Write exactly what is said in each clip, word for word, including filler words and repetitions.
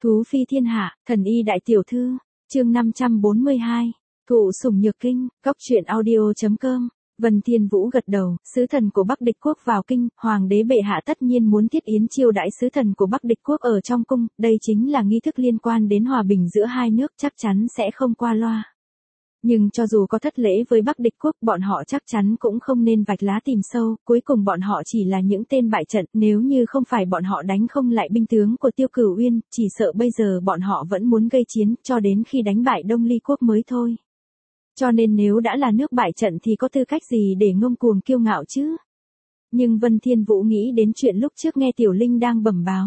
Thú phi thiên hạ, thần y đại tiểu thư, chương năm trăm bốn mươi hai, thụ sủng nhược kinh, góc truyện audio chấm com. Vân Thiên Vũ gật đầu, sứ thần của Bắc Địch quốc vào kinh, hoàng đế bệ hạ tất nhiên muốn thiết yến chiêu đãi sứ thần của Bắc Địch quốc ở trong cung, đây chính là nghi thức liên quan đến hòa bình giữa hai nước, chắc chắn sẽ không qua loa. Nhưng cho dù có thất lễ với Bắc Địch quốc, bọn họ chắc chắn cũng không nên vạch lá tìm sâu, cuối cùng bọn họ chỉ là những tên bại trận, nếu như không phải bọn họ đánh không lại binh tướng của Tiêu Cửu Uyên, chỉ sợ bây giờ bọn họ vẫn muốn gây chiến, cho đến khi đánh bại Đông Ly quốc mới thôi. Cho nên nếu đã là nước bại trận thì có tư cách gì để ngông cuồng kiêu ngạo chứ? Nhưng Vân Thiên Vũ nghĩ đến chuyện lúc trước nghe Tiểu Linh đang bẩm báo.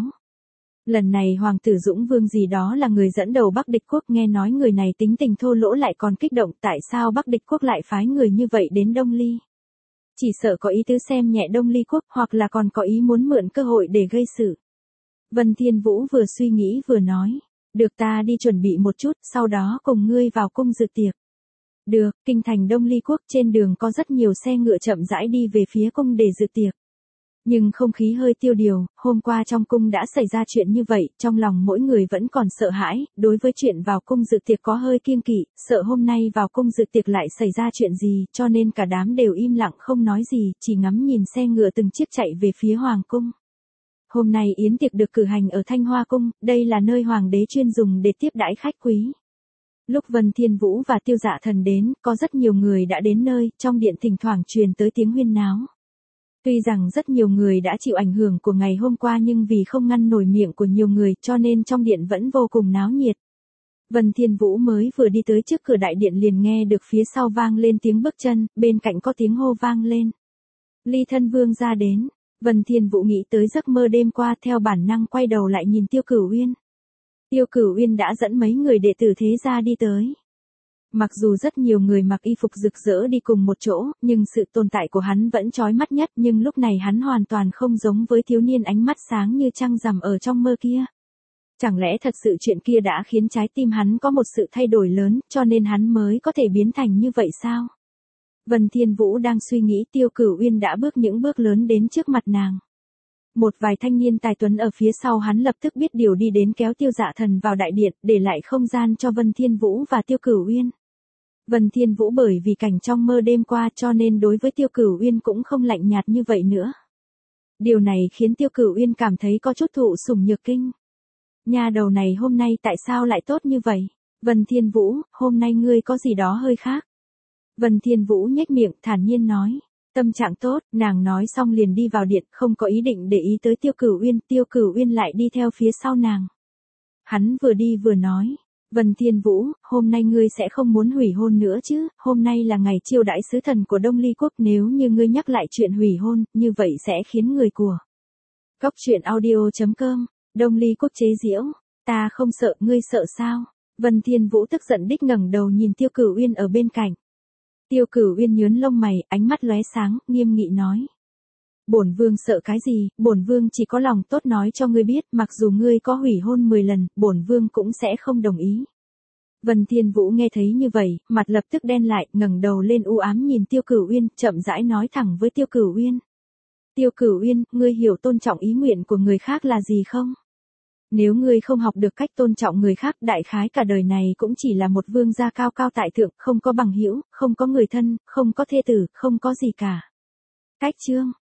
Lần này Hoàng tử Dũng Vương gì đó là người dẫn đầu Bắc Địch quốc, nghe nói người này tính tình thô lỗ lại còn kích động, tại sao Bắc Địch quốc lại phái người như vậy đến Đông Ly? Chỉ sợ có ý tứ xem nhẹ Đông Ly quốc, hoặc là còn có ý muốn mượn cơ hội để gây sự. Vân Thiên Vũ vừa suy nghĩ vừa nói, được, ta đi chuẩn bị một chút, sau đó cùng ngươi vào cung dự tiệc. Được, kinh thành Đông Ly quốc, trên đường có rất nhiều xe ngựa chậm rãi đi về phía cung để dự tiệc. Nhưng không khí hơi tiêu điều, hôm qua trong cung đã xảy ra chuyện như vậy, trong lòng mỗi người vẫn còn sợ hãi, đối với chuyện vào cung dự tiệc có hơi kiêng kỵ, sợ hôm nay vào cung dự tiệc lại xảy ra chuyện gì, cho nên cả đám đều im lặng không nói gì, chỉ ngắm nhìn xe ngựa từng chiếc chạy về phía hoàng cung. Hôm nay yến tiệc được cử hành ở Thanh Hoa cung, đây là nơi hoàng đế chuyên dùng để tiếp đãi khách quý. Lúc Vân Thiên Vũ và Tiêu Dạ Thần đến, có rất nhiều người đã đến nơi, trong điện thỉnh thoảng truyền tới tiếng huyên náo. Tuy rằng rất nhiều người đã chịu ảnh hưởng của ngày hôm qua nhưng vì không ngăn nổi miệng của nhiều người cho nên trong điện vẫn vô cùng náo nhiệt. Vân Thiên Vũ mới vừa đi tới trước cửa đại điện liền nghe được phía sau vang lên tiếng bước chân, bên cạnh có tiếng hô vang lên. Ly thân vương ra đến. Vân Thiên Vũ nghĩ tới giấc mơ đêm qua, theo bản năng quay đầu lại nhìn Tiêu Cửu Uyên. Tiêu Cửu Uyên đã dẫn mấy người đệ tử thế gia đi tới. Mặc dù rất nhiều người mặc y phục rực rỡ đi cùng một chỗ, nhưng sự tồn tại của hắn vẫn chói mắt nhất, nhưng lúc này hắn hoàn toàn không giống với thiếu niên ánh mắt sáng như trăng rằm ở trong mơ kia. Chẳng lẽ thật sự chuyện kia đã khiến trái tim hắn có một sự thay đổi lớn, cho nên hắn mới có thể biến thành như vậy sao? Vân Thiên Vũ đang suy nghĩ, Tiêu Cửu Uyên đã bước những bước lớn đến trước mặt nàng. Một vài thanh niên tài tuấn ở phía sau hắn lập tức biết điều đi đến kéo Tiêu Dạ Thần vào đại điện, để lại không gian cho Vân Thiên Vũ và Tiêu Cửu Uyên. Vân Thiên Vũ bởi vì cảnh trong mơ đêm qua cho nên đối với Tiêu Cửu Uyên cũng không lạnh nhạt như vậy nữa. Điều này khiến Tiêu Cửu Uyên cảm thấy có chút thụ sủng nhược kinh. Nha đầu này hôm nay tại sao lại tốt như vậy? Vân Thiên Vũ, hôm nay ngươi có gì đó hơi khác. Vân Thiên Vũ nhếch miệng thản nhiên nói. Tâm trạng tốt, nàng nói xong liền đi vào điện, không có ý định để ý tới Tiêu Cửu Uyên, Tiêu Cửu Uyên lại đi theo phía sau nàng. Hắn vừa đi vừa nói, Vân Thiên Vũ, hôm nay ngươi sẽ không muốn hủy hôn nữa chứ, hôm nay là ngày chiêu đãi sứ thần của Đông Ly quốc, nếu như ngươi nhắc lại chuyện hủy hôn, như vậy sẽ khiến người của góc truyện audio chấm com, Đông Ly quốc chế giễu, ta không sợ, ngươi sợ sao? Vân Thiên Vũ tức giận đích ngẩng đầu nhìn Tiêu Cửu Uyên ở bên cạnh. Tiêu Cửu Uyên nhướng lông mày, ánh mắt lóe sáng, nghiêm nghị nói. Bổn vương sợ cái gì, bổn vương chỉ có lòng tốt nói cho ngươi biết, mặc dù ngươi có hủy hôn mười lần, bổn vương cũng sẽ không đồng ý. Vân Thiên Vũ nghe thấy như vậy, mặt lập tức đen lại, ngẩng đầu lên u ám nhìn Tiêu Cửu Uyên, chậm rãi nói thẳng với Tiêu Cửu Uyên. Tiêu Cửu Uyên, ngươi hiểu tôn trọng ý nguyện của người khác là gì không? Nếu ngươi không học được cách tôn trọng người khác, đại khái cả đời này cũng chỉ là một vương gia cao cao tại thượng, không có bằng hữu, không có người thân, không có thê tử, không có gì cả. Cách chương,